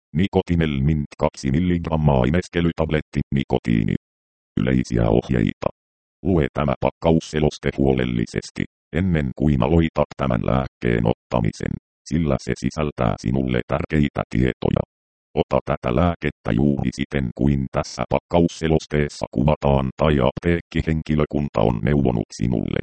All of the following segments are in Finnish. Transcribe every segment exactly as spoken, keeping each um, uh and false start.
Nikotinelmint kaksi milligrammaa imeskelytabletti nikotiini. Yleisiä ohjeita. Lue tämä pakkausseloste huolellisesti, ennen kuin aloitat tämän lääkkeen ottamisen, sillä se sisältää sinulle tärkeitä tietoja. Ota tätä lääkettä juuri siten kuin tässä pakkausselosteessa kuvataan tai apteekkihenkilökunta on neuvonut sinulle.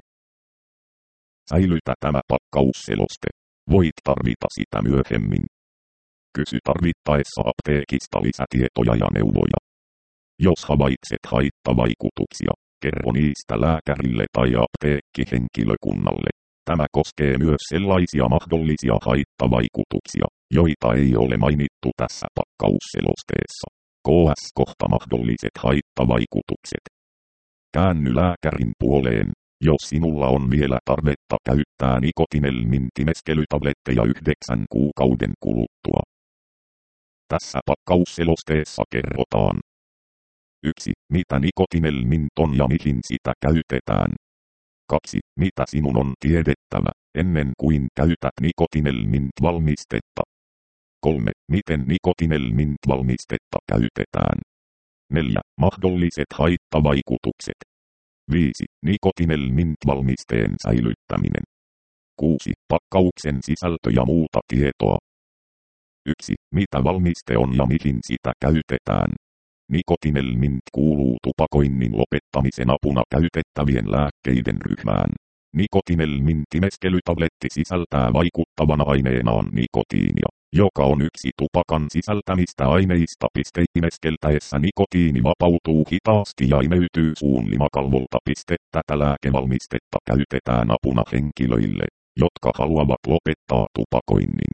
Säilytä tämä pakkausseloste. Voit tarvita sitä myöhemmin. Kysy tarvittaessa apteekista lisätietoja ja neuvoja. Jos havaitset haittavaikutuksia, kerro niistä lääkärille tai apteekkihenkilökunnalle. Tämä koskee myös sellaisia mahdollisia haittavaikutuksia, joita ei ole mainittu tässä pakkausselosteessa. Ks kohta mahdolliset haittavaikutukset. Käänny lääkärin puoleen, jos sinulla on vielä tarvetta käyttää nikotinelmintimeskelytabletteja yhdeksän kuukauden kuluttua. Tässä pakkausselosteessa kerrotaan. yksi. Mitä nikotinelmint on ja mihin sitä käytetään. kaksi. Mitä sinun on tiedettävä, ennen kuin käytät nikotinelmint-valmistetta. kolme. Miten nikotinelmint-valmistetta käytetään. neljä. Mahdolliset haittavaikutukset. viisi. Nikotinelmint-valmisteen säilyttäminen. kuusi. Pakkauksen sisältö ja muuta tietoa. yksi. Mitä valmiste on ja mihin sitä käytetään. Nikotinelmint kuuluu tupakoinnin lopettamisen apuna käytettävien lääkkeiden ryhmään. Nikotinelmintimeskelytabletti sisältää vaikuttavana aineenaan nikotiinia, joka on yksi tupakan sisältämistä aineista. Imeskeltäessä nikotiini vapautuu hitaasti ja imeytyy suun limakalvolta. Tätä lääkevalmistetta käytetään apuna henkilöille, jotka haluavat lopettaa tupakoinnin.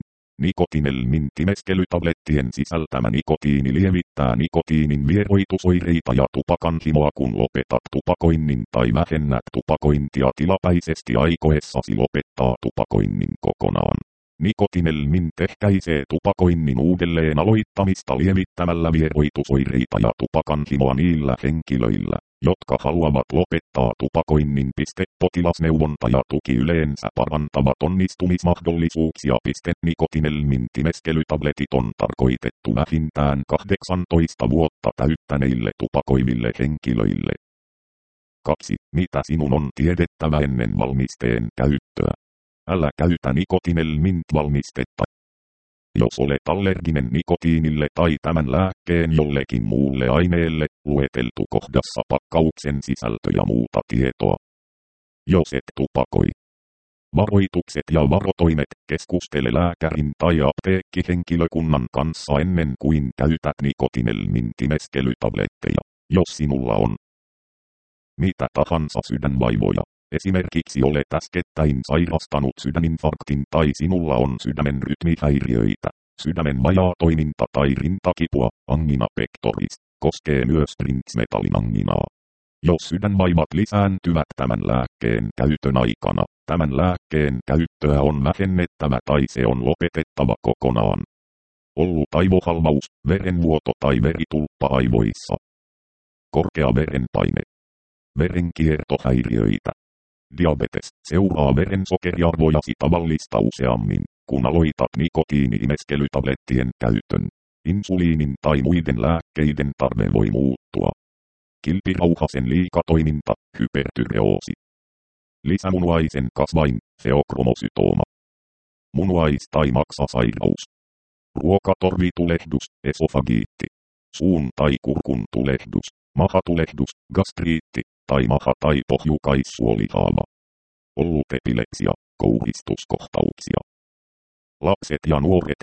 Nikotinelmintimeskelytablettien sisältämä nikotiini lievittää nikotiinin vieroitusoireita ja tupakan himoa, kun lopetat tupakoinnin tai vähennät tupakointia tilapäisesti aikoessasi lopettaa tupakoinnin kokonaan. Nikotinelmint ehkäisee tupakoinnin uudelleen aloittamista lievittämällä vieroitusoireita ja tupakan himoa niillä henkilöillä, jotka haluavat lopettaa tupakoinnin. Potilasneuvonta ja tuki yleensä parantavat onnistumismahdollisuuksia. Nikotinelmintimeskelytabletit on tarkoitettu vähintään kahdeksantoista vuotta täyttäneille tupakoiville henkilöille. kaksi. Mitä sinun on tiedettävä ennen valmisteen käyttöä? Älä käytä nikotinelmint-valmistetta. Jos olet allerginen nikotiinille tai tämän lääkkeen jollekin muulle aineelle, lueteltu kohdassa pakkauksen sisältö ja muuta tietoa. Jos et tupakoi. Varoitukset ja varotoimet. Keskustele lääkärin tai apteekkihenkilökunnan kanssa ennen kuin käytät nikotinelmintimeskelytabletteja, jos sinulla on mitä tahansa sydänvaivoja. Esimerkiksi olet äskettäin sairastanut sydäninfarktin tai sinulla on sydämen rytmihäiriöitä, sydämen vajaatoiminta tai rintakipua. Angina pectoris koskee myös printzmetallin anginaa. Jos sydänvaivat lisääntyvät tämän lääkkeen käytön aikana, tämän lääkkeen käyttöä on vähennettävä tai se on lopetettava kokonaan. Ollut aivohalvaus, verenvuoto tai veritulppa aivoissa. Korkea verenpaine. Verenkiertohäiriöitä. Diabetes seuraa verensokeriarvojasi tavallista useammin, kun aloitat nikotiini-imeskelytablettien käytön. Insuliinin tai muiden lääkkeiden tarve voi muuttua. Kilpirauhasen liikatoiminta, hypertyreoosi. Lisämunuaisen kasvain, feokromosytooma. Munuais- tai maksasairaus. Ruokatorvitulehdus, esofagiitti. Suun tai kurkun tulehdus, mahatulehdus, gastriitti, tai maha- tai pohjukaissuolihaava. Ollut epilepsia, kouhistuskohtauksia. Lapset ja nuoret,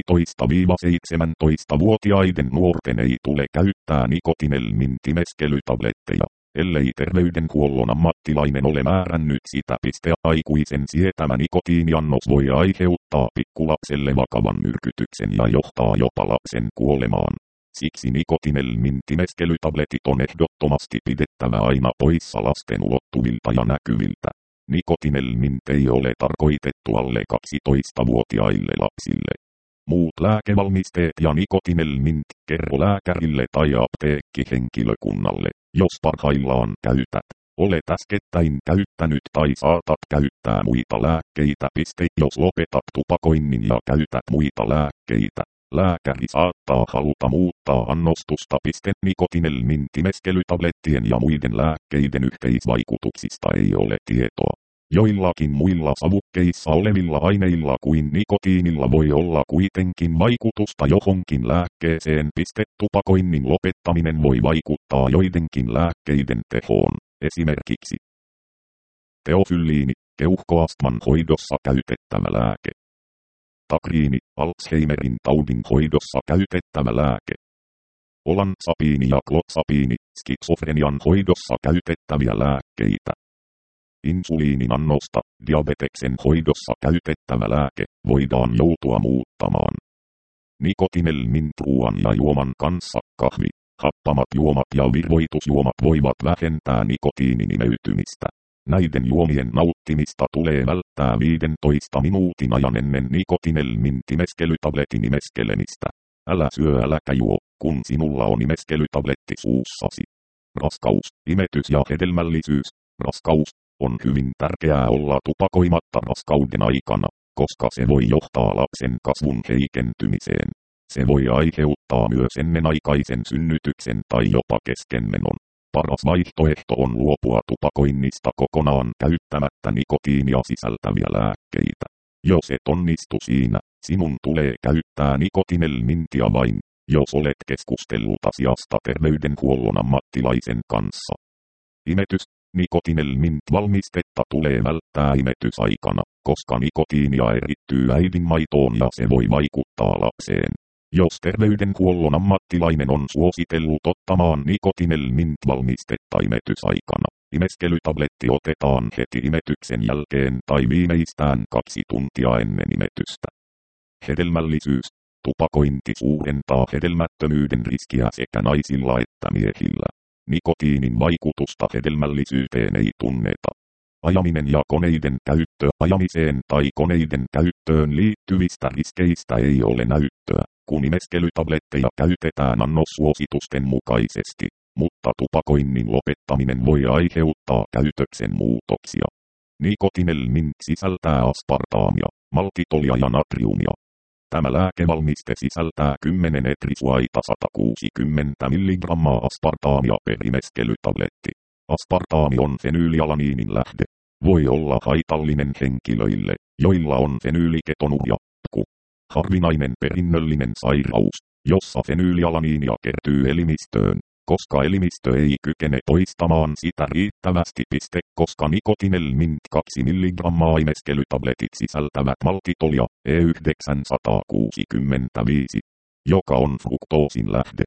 kaksitoista–seitsemäntoista-vuotiaiden nuorten ei tule käyttää nikotinelmintimeskelytabletteja, ellei terveydenhuollon ammattilainen ole määrännyt sitä. Aikuisen sietämä nikotiiniannos voi aiheuttaa pikkulapselle vakavan myrkytyksen ja johtaa jopa lapsen kuolemaan. Siksi nikotinelmintimeskelytabletit on ehdottomasti pidettävä aina poissa lasten ulottuvilta ja näkyviltä. Nikotinelmint ei ole tarkoitettu alle kaksitoistavuotiaille lapsille. Muut lääkevalmisteet ja nikotinelmint, kerro lääkärille tai apteekkihenkilökunnalle, jos parhaillaan käytät, olet äskettäin käyttänyt tai saatat käyttää muita lääkkeitä. Jos lopetat tupakoinnin ja käytät muita lääkkeitä, Lääkäri saattaa haluta muuttaa annostusta. Nikotinelmin-timeskelytablettien ja muiden lääkkeiden yhteisvaikutuksista ei ole tietoa. Joillakin muilla savukkeissa olevilla aineilla kuin nikotiinilla voi olla kuitenkin vaikutusta johonkin lääkkeeseen. Tupakoinnin lopettaminen voi vaikuttaa joidenkin lääkkeiden tehoon, esimerkiksi teofylliini, keuhkoastman hoidossa käytettävä lääke. Takriini, Alzheimerin taudin hoidossa käytettävä lääke. Olansapiini ja klotsapiini, skitsofrenian hoidossa käytettäviä lääkkeitä. Insuliinin annosta, diabeteksen hoidossa käytettävä lääke, voidaan joutua muuttamaan. Nikotinelmin ruoan ja juoman kanssa kahvi, happamat juomat ja virvoitusjuomat voivat vähentää nikotiinin imeytymistä. Näiden juomien nauttimista tulee välttää viidentoista minuutin ajan ennen nikotinelmin timeskelytabletin imeskelemistä. Älä syö äläkä juo, kun sinulla on imeskelytabletti suussasi. Raskaus, imetys ja hedelmällisyys. Raskaus. On hyvin tärkeää olla tupakoimatta raskauden aikana, koska se voi johtaa lapsen kasvun heikentymiseen. Se voi aiheuttaa myös ennenaikaisen synnytyksen tai jopa keskenmenon. Paras vaihtoehto on luopua tupakoinnista kokonaan käyttämättä nikotiinia sisältäviä lääkkeitä. Jos et onnistu siinä, sinun tulee käyttää nikotinelmintiä vain, jos olet keskustellut asiasta terveydenhuollon ammattilaisen kanssa. Imetys. Nikotinelmint-valmistetta tulee välttää imetysaikana, koska nikotiinia erittyy äidinmaitoon ja se voi vaikuttaa lapseen. Jos terveydenhuollon ammattilainen on suositellut ottamaan nikotinelmint-valmistetta imetysaikana, imeskelytabletti otetaan heti imetyksen jälkeen tai viimeistään kaksi tuntia ennen imetystä. Hedelmällisyys. Tupakointi suurentaa hedelmättömyyden riskiä sekä naisilla että miehillä. Nikotiinin vaikutusta hedelmällisyyteen ei tunneta. Ajaminen ja koneiden käyttö. Ajamiseen tai koneiden käyttöön liittyvistä riskeistä ei ole näyttöä, kun imeskelytabletteja käytetään annossuositusten mukaisesti, mutta tupakoinnin lopettaminen voi aiheuttaa käytöksen muutoksia. Nikotinelmin sisältää aspartaamia, maltitolia ja natriumia. Tämä lääkevalmiste sisältää kymmenen etrisuaita sata kuusikymmentä milligrammaa aspartaamia per imeskelytabletti. Aspartaami on fenyylialaniinin lähde. Voi olla haitallinen henkilöille, joilla on fenyyliketonuria, P K U. Harvinainen perinnöllinen sairaus, jossa fenyylialaniinia kertyy elimistöön, koska elimistö ei kykene poistamaan sitä riittävästi. Koska nikotinelmint kaksi milligrammaa imeskelytabletit sisältävät maltitolia E yhdeksänsataakuusikymmentäviisi, joka on fruktoosin lähde.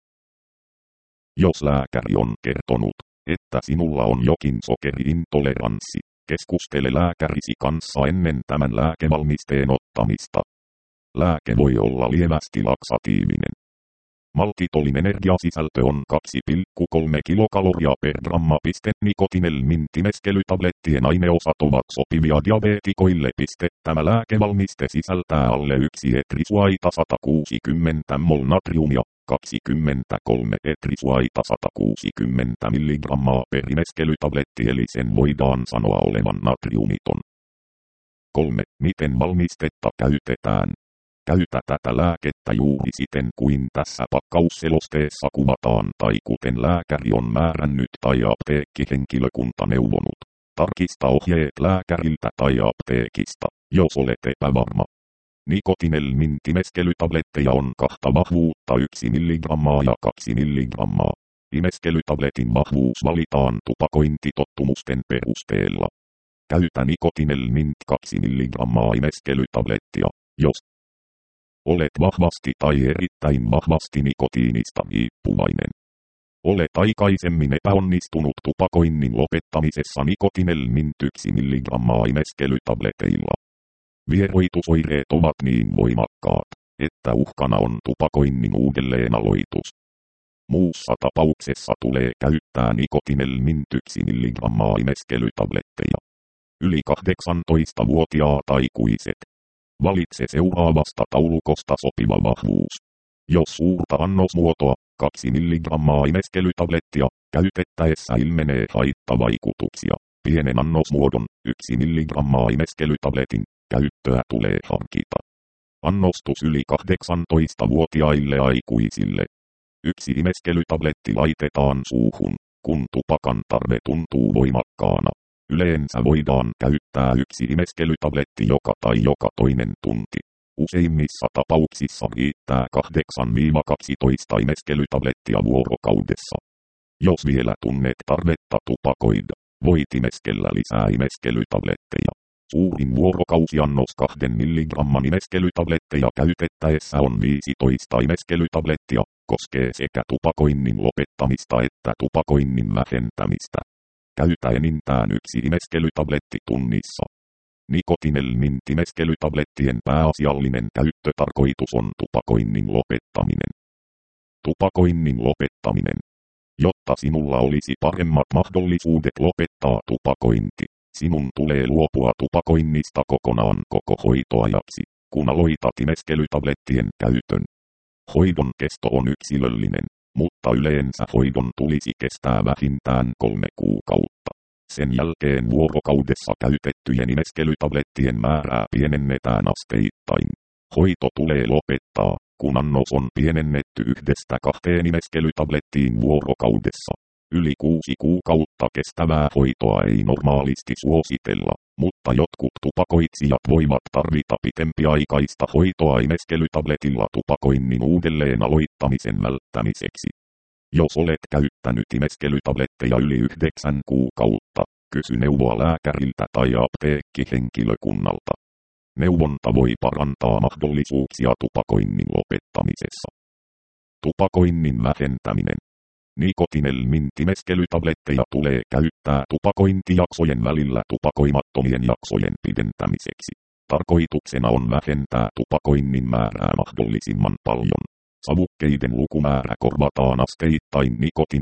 Jos lääkäri on kertonut, että sinulla on jokin sokeriintoleranssi, keskustele lääkärisi kanssa ennen tämän lääkevalmisteen ottamista. Lääke voi olla lievästi laksatiivinen. Maltitolin energiasisältö on kaksi pilkku kolme kilokaloria per gramma. Nikotinelmin timeskelytablettien aineosat ovat sopivia diabeetikoille. Tämä lääkevalmiste sisältää alle yksi etrisuaita sata kuusikymmentä mol natriumia, kaksikymmentäkolme etrisuaita sata kuusikymmentä milligrammaa per imeskelytabletti, eli sen voidaan sanoa olevan natriumiton. kolme. Miten valmistetta käytetään? Käytä tätä lääkettä juuri siten kuin tässä pakkausselosteessa kuvataan tai kuten lääkäri on määrännyt tai apteekkihenkilökunta neuvonut. Tarkista ohjeet lääkäriltä tai apteekista, jos olet epävarma. Nikotinelmin timeskelytabletteja on kahta vahvuutta yksi milligrammaa ja kaksi milligrammaa. Imeskelytabletin vahvuus valitaan tupakointitottumusten perusteella. Käytä nikotinelmin kaksi milligrammaa imeskelytablettia, jos olet vahvasti tai erittäin vahvasti nikotiinista riippuvainen. Olet aikaisemmin epäonnistunut tupakoinnin lopettamisessa nikotinelmin yksi milligrammaa imeskelytableteilla. Vieroitusoireet ovat niin voimakkaat, että uhkana on tupakoinnin uudelleenaloitus. Muussa tapauksessa tulee käyttää nikotinelmin yksi milligrammaa imeskelytabletteja. Yli kahdeksantoistavuotiaat aikuiset. Valitse seuraavasta taulukosta sopiva vahvuus. Jos suurta annosmuotoa, kaksi milligrammaa imeskelytablettia, käytettäessä ilmenee haittavaikutuksia, pienen annosmuodon, yksi milligrammaa imeskelytabletin, käyttöä tulee harkita. Annostus yli kahdeksantoistavuotiaille aikuisille. Yksi imeskelytabletti laitetaan suuhun, kun tupakan tarve tuntuu voimakkaana. Yleensä voidaan käyttää yksi imeskelytabletti joka tai joka toinen tunti. Useimmissa tapauksissa riittää kahdeksan kaksitoista imeskelytablettia vuorokaudessa. Jos vielä tunnet tarvetta tupakoida, voit imeskellä lisää imeskelytabletteja. Suurin vuorokausiannos kahden milligramman imeskelytabletteja käytettäessä on viisitoista imeskelytablettia, koskee sekä tupakoinnin lopettamista että tupakoinnin vähentämistä. Käytä enintään yksi imeskelytabletti tunnissa. Nikotinelmin-imeskelytablettien pääasiallinen käyttötarkoitus on tupakoinnin lopettaminen. Tupakoinnin lopettaminen. Jotta sinulla olisi paremmat mahdollisuudet lopettaa tupakointi, sinun tulee luopua tupakoinnista kokonaan koko hoitoajaksi, kun aloitat imeskelytablettien käytön. Hoidon kesto on yksilöllinen, mutta yleensä hoidon tulisi kestää vähintään kolme kuukautta. Sen jälkeen vuorokaudessa käytettyjen imeskelytablettien määrää pienennetään asteittain. Hoito tulee lopettaa, kun annos on pienennetty yhdestä kahteen imeskelytablettiin vuorokaudessa. Yli kuusi kuukautta kestävää hoitoa ei normaalisti suositella, mutta jotkut tupakoitsijat voivat tarvita pitempiaikaista hoitoa imeskelytabletilla tupakoinnin uudelleen aloittamisen välttämiseksi. Jos olet käyttänyt imeskelytabletteja yli yhdeksän kuukautta, kysy neuvoa lääkäriltä tai apteekkihenkilökunnalta. Neuvonta voi parantaa mahdollisuuksia tupakoinnin lopettamisessa. Tupakoinnin vähentäminen. Nikotinelmin-imeskelytabletteja tulee käyttää tupakointijaksojen välillä tupakoimattomien jaksojen pidentämiseksi. Tarkoituksena on vähentää tupakoinnin määrää mahdollisimman paljon. Savukkeiden lukumäärä korvataan asteittain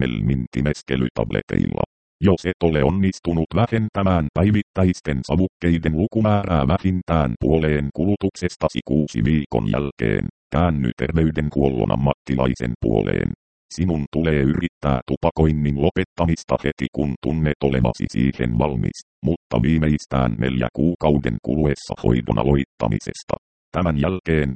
nikotinelmin-imeskelytableteilla. Jos et ole onnistunut vähentämään päivittäisten savukkeiden lukumäärää vähintään puoleen kulutuksestasi kuusi viikon jälkeen, käänny terveydenhuollon ammattilaisen puoleen. Sinun tulee yrittää tupakoinnin lopettamista heti kun tunnet olevasi siihen valmis, mutta viimeistään neljä kuukauden kuluessa hoidon aloittamisesta. Tämän jälkeen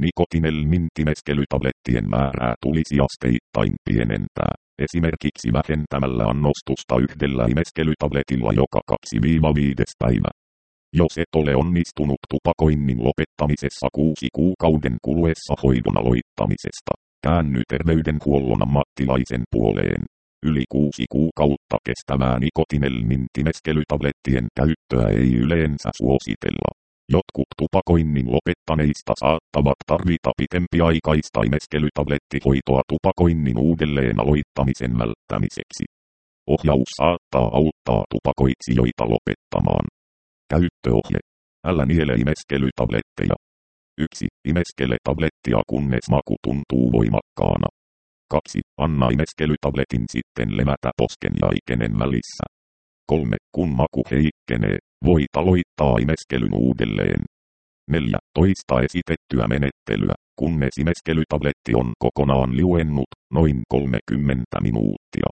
nikotinelmin-imeskelytablettien määrää tulisi asteittain pienentää, esimerkiksi vähentämällä annostusta yhdellä imeskelytabletilla joka kaksi viides päivä. Jos et ole onnistunut tupakoinnin lopettamisessa kuusi kuukauden kuluessa hoidon aloittamisesta, käänny terveydenhuollon ammattilaisen puoleen. Yli kuusi kuukautta kestävää nikotinelmin-imeskelytablettien käyttöä ei yleensä suositella. Jotkut tupakoinnin lopettaneista saattavat tarvita pitempiaikaista imeskelytablettihoitoa tupakoinnin uudelleen aloittamisen välttämiseksi. Ohjaus saattaa auttaa tupakoitsijoita lopettamaan. Käyttöohje. Älä niele imeskelytabletteja. yksi. Imeskele tablettia kunnes maku tuntuu voimakkaana. kaksi. Anna imeskelytabletin sitten levätä posken ja ikenen välissä. kolme. Kun maku heikkenee, voit aloittaa imeskelyn uudelleen. neljä. Toista esitettyä menettelyä, kunnes imeskelytabletti on kokonaan liuennut, noin kolmekymmentä minuuttia.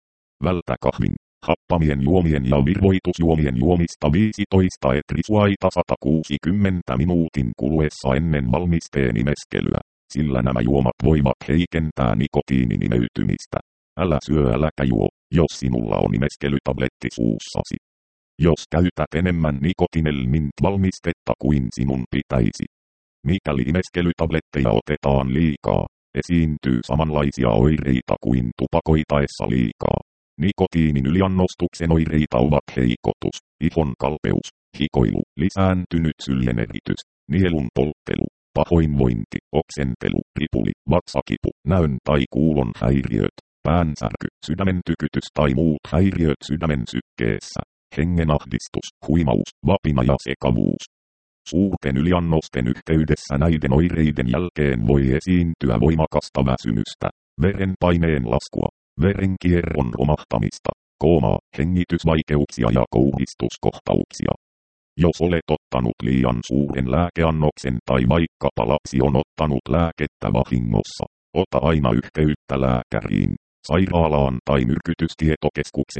Vältä kahvin, happamien juomien ja virvoitusjuomien juomista viisitoista etrisuaita sata kuusikymmentä minuutin kuluessa ennen valmisteen imeskelyä, sillä nämä juomat voivat heikentää nikotiinin imeytymistä. Älä syö äläkä juo, jos sinulla on imeskelytabletti suussasi. Jos käytät enemmän nikotinelmin-valmistetta kuin sinun pitäisi. Mikäli imeskelytabletteja otetaan liikaa, esiintyy samanlaisia oireita kuin tupakoitaessa liikaa. Nikotiinin yliannostuksen oireita ovat heikotus, ihon kalpeus, hikoilu, lisääntynyt syljeneritys, nielun polttelu, pahoinvointi, oksentelu, ripuli, vatsakipu, näön tai kuulon häiriöt, päänsärky, sydämen tykytys tai muut häiriöt sydämen sykkeessä, hengenahdistus, huimaus, vapina ja sekavuus. Suurten yliannosten yhteydessä näiden oireiden jälkeen voi esiintyä voimakasta väsymystä, verenpaineen laskua, verenkierron romahtamista, koomaa, hengitysvaikeuksia ja kouhistuskohtauksia. Jos olet ottanut liian suuren lääkeannoksen tai vaikkapa lapsi on ottanut lääkettä vahingossa, ota aina yhteyttä lääkäriin, sairaalaan tai myrkytystietokeskukseen,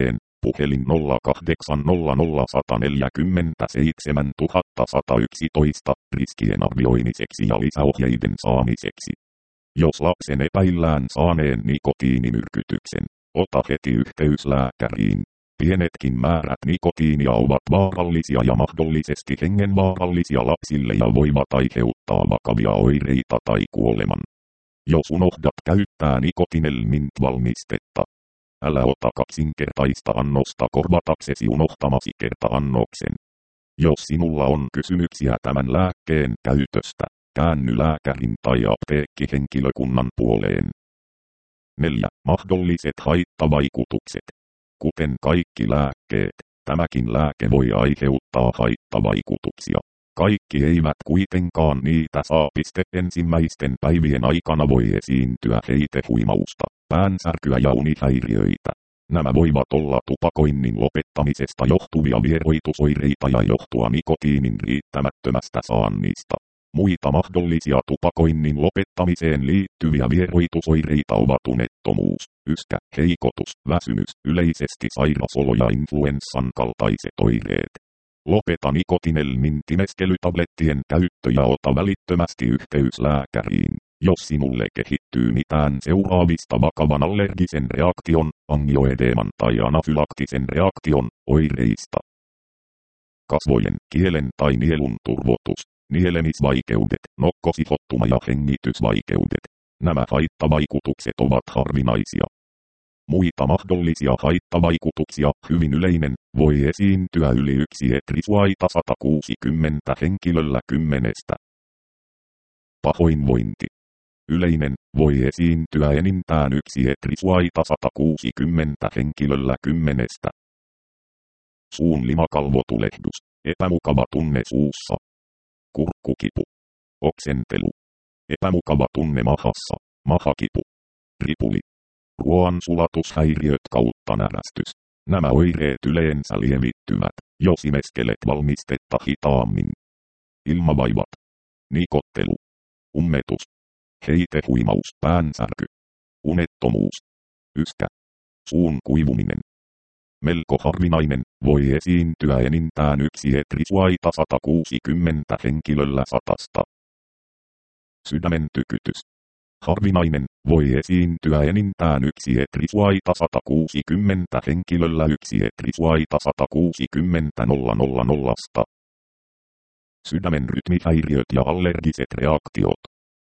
puhelin nolla kahdeksan nolla nolla yksi neljä seitsemän yksi yksi yksi riskien arvioimiseksi ja lisäohjeiden saamiseksi. Jos lapsen epäillään saaneen nikotiinimyrkytyksen, ota heti yhteys lääkäriin. Pienetkin määrät nikotiinia ovat vaarallisia ja mahdollisesti hengenvaarallisia lapsille ja voivat aiheuttaa vakavia oireita tai kuoleman. Jos unohdat käyttää nikotinelmint-valmistetta, älä ota kaksinkertaista annosta korvataksesi unohtamasi kerta-annoksen. Jos sinulla on kysymyksiä tämän lääkkeen käytöstä, käänny lääkärin tai apteekkihenkilökunnan puoleen. neljä. Mahdolliset haittavaikutukset. Kuten kaikki lääkkeet, tämäkin lääke voi aiheuttaa haittavaikutuksia. Kaikki eivät kuitenkaan niitä saa. Ensimmäisten päivien aikana voi esiintyä heitehuimausta, päänsärkyä ja unihäiriöitä. Nämä voivat olla tupakoinnin lopettamisesta johtuvia vieroitusoireita ja johtua nikotiinin riittämättömästä saannista. Muita mahdollisia tupakoinnin lopettamiseen liittyviä vieroitusoireita ovat unettomuus, yskä, heikotus, väsymys, yleisesti sairasolo ja influenssan kaltaiset oireet. Lopeta nikotinelmintimeskelytablettien käyttö ja ota välittömästi yhteys lääkäriin, jos sinulle kehittyy mitään seuraavista vakavan allergisen reaktion, angioedeeman tai anafylaktisen reaktion oireista. Kasvojen, kielen tai nielun turvotus, nielemisvaikeudet, nokkosihottuma ja hengitysvaikeudet. Nämä haittavaikutukset ovat harvinaisia. Muita mahdollisia haittavaikutuksia, hyvin yleinen, voi esiintyä yli yksi etrisuaita sata kuusikymmentä henkilöllä kymmenestä. Pahoinvointi. Yleinen, voi esiintyä enintään yksi etrisuaita sata kuusikymmentä henkilöllä kymmenestä. Suun limakalvotulehdus, epämukava tunne suussa. Kurkkukipu. Oksentelu. Epämukava tunne mahassa, mahakipu. Ripuli. Ruoansulatushäiriöt kautta närästys. Nämä oireet yleensä lievittyvät, jos imeskelet valmistetta hitaammin. Ilmavaivat. Nikottelu. Ummetus. Heitehuimaus, päänsärky. Unettomuus. Yskä. Suun kuivuminen. Melko harvinainen, voi esiintyä enintään yksi etrisuaita sata kuusikymmentä henkilöllä satasta. Sydämen tykytys. Harvinainen, voi esiintyä enintään yksi etrisuaita sata kuusikymmentä henkilöllä yksi etrisuaita sata kuusikymmentä nollasta. Sydämen rytmihäiriöt ja allergiset reaktiot.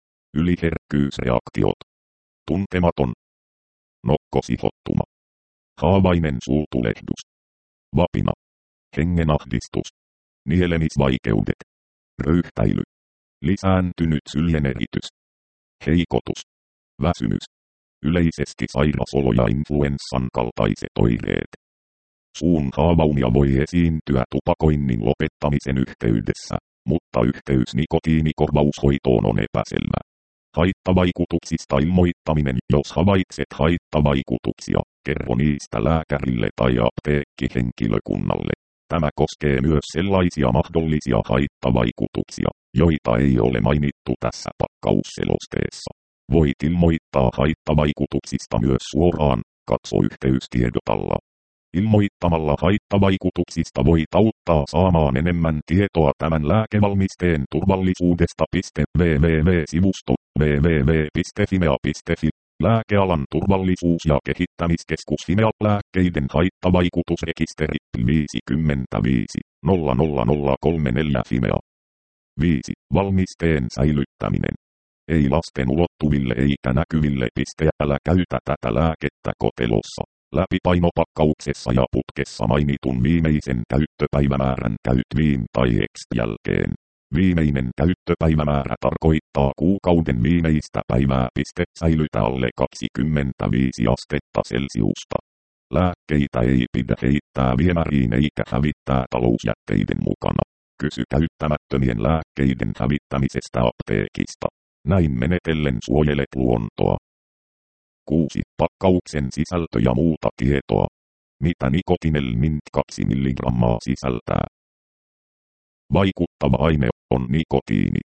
Yliherkkyysreaktiot. Tuntematon. Nokkosihottuma. Haavainen suutulehdus. Vapina. Hengenahdistus. Nielemisvaikeudet. Röyhtäily. Lisääntynyt syljeneritys. Heikotus. Väsymys. Yleisesti sairasolo ja influenssan kaltaiset oireet. Suun haavaumia voi esiintyä tupakoinnin lopettamisen yhteydessä, mutta yhteys nikotiinikorvaushoitoon on epäselvä. Haittavaikutuksista ilmoittaminen. Jos havaitset haittavaikutuksia, kerro niistä lääkärille tai apteekkihenkilökunnalle. Tämä koskee myös sellaisia mahdollisia haittavaikutuksia, joita ei ole mainittu tässä pakkausselosteessa. Voit ilmoittaa haittavaikutuksista myös suoraan, katso yhteystiedot alla. Ilmoittamalla haittavaikutuksista voit auttaa saamaan enemmän tietoa tämän lääkevalmisteen turvallisuudesta. www-sivusto www piste fimea piste fi Lääkealan turvallisuus- ja kehittämiskeskus Fimea lääkkeiden haittavaikutusrekisteri viisikymmentäviisi nolla nolla nolla kolmekymmentäneljä Fimea. viisi. Valmisteen säilyttäminen. Ei lasten ulottuville eikä näkyville. Älä käytä tätä lääkettä kotelossa, läpipainopakkauksessa ja putkessa mainitun viimeisen käyttöpäivämäärän käyt viim tai ex jälkeen. Viimeinen käyttöpäivämäärä tarkoittaa kuukauden viimeistä päivää. Säilytä alle kaksikymmentäviisi astetta Celsiusta. Lääkkeitä ei pidä heittää viemäriin eikä hävittää talousjätteiden mukana. Kysy käyttämättömien lääkkeiden hävittämisestä apteekista. Näin menetellen suojelet luontoa. kuusi. Pakkauksen sisältö ja muuta tietoa. Mitä nikotinelmint kaksi milligrammaa sisältää? Vaikuttava aine on nikotiini.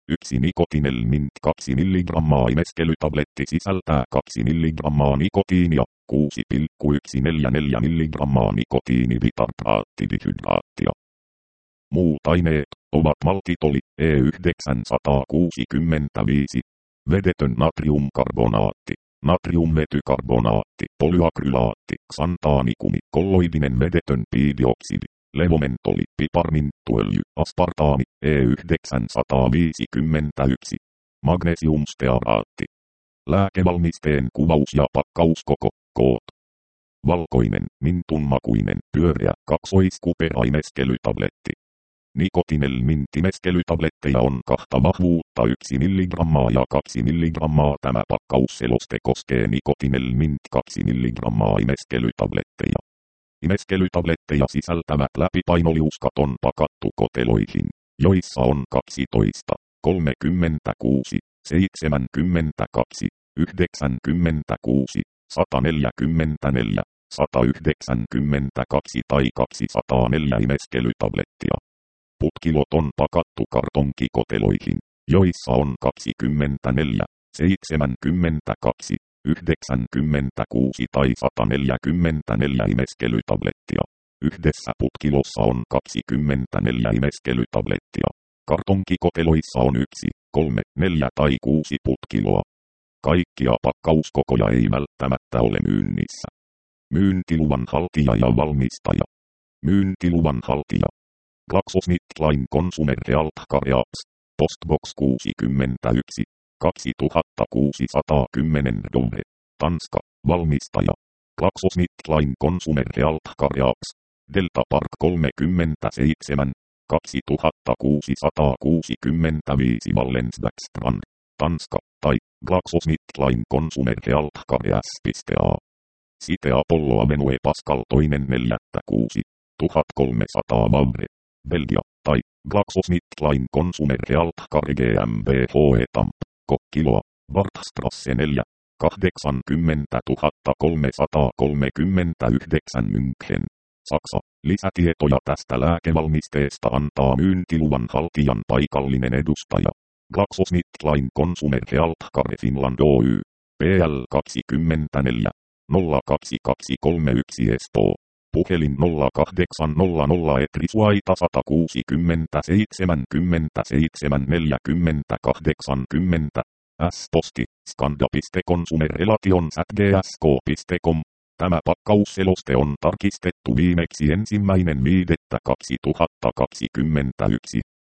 yksi Nicotinell Mint kaksi milligrammaa imeskelytabletti sisältää kaksi milligrammaa nikotiinia, kuusi pilkku yksi neljä neljä milligrammaa nikotiinibitartraattidihydraattia. Muut aineet ovat maltitoli E yhdeksänsataakuusikymmentäviisi, vedetön natriumkarbonaatti, natriumvetykarbonaatti, polyakrylaatti, xantaanikumi, kolloidinen vedetön piidioksidi, levomentoli, piparminttuöljy, aspartaami, E yhdeksänsataaviisikymmentäyksi, magnesiumstearaatti. Lääkevalmisteen kuvaus ja pakkauskoko, koot. Valkoinen, mintunmakuinen, pyöreä, kaksoiskuperaimeskelytabletti. Nicotinell Mint imeskelytabletteja on kahta vahvuutta yksi milligrammaa ja kaksi milligrammaa. Tämä pakkausseloste koskee Nicotinell Mint kaksi milligrammaa imeskelytabletteja. Imeskelytabletteja sisältävät läpipainoliuskat on pakattu koteloihin, joissa on kaksitoista, kolmekymmentäkuusi, seitsemänkymmentäkaksi, yhdeksänkymmentäkuusi, sata neljäkymmentäneljä, sata yhdeksänkymmentäkaksi tai kaksisataaneljä imeskelytablettia. Putkilot on pakattu kartonkikoteloihin, joissa on kaksikymmentäneljä, seitsemänkymmentäkaksi, yhdeksänkymmentäkuusi tai sata neljäkymmentäneljä imeskelytablettia. Yhdessä putkilossa on kaksikymmentäneljä imeskelytablettia. Kartonkikoteloissa on yksi, kolme, neljä tai kuusi putkiloa. Kaikkia pakkauskokoja ei välttämättä ole myynnissä. Myyntiluvan haltija ja valmistaja. Myyntiluvan haltija. GlaxoSmithKline Consumer Healthcare Apps, Postbox kuusikymmentäyksi, kaksituhattakuusisataakymmenen Dove, Tanska, valmistaja. GlaxoSmithKline Consumer Healthcare Apps, Delta Park kolmekymmentäseitsemän, kaksituhattakuusisataakuusikymmentäviisi Wallensbäckstrand, Tanska, tai GlaxoSmithKline Consumer Healthcare S.A. Site Apollo Avenue Pascal toinen neljättä kuusi, tuhatkolmesataa Vavre, Belgia, tai GlaxoSmithKline Consumer Healthcare GmbH Tamp, Kokkiloa, Wartstrasse neljä, kahdeksankymmentätuhattakolmesataakolmekymmentäyhdeksän München, Saksa. Lisätietoja tästä lääkevalmisteesta antaa myyntiluvan haltijan paikallinen edustaja. GlaxoSmithKline Consumer Healthcare Finland Oy, P L kaksikymmentäneljä, nolla kaksi kaksi kolme yksi Espoo. Puhelin nolla kahdeksan nolla nolla Etrisuaita sata kuusikymmentä seitsemänkymmentäseitsemän neljäkymmentä kahdeksankymmentä. S-posti, skanda.consumerrelations at g s k piste com. Tämä pakkausseloste on tarkistettu viimeksi ensimmäinen viidettä kaksituhattakaksikymmentäyksi.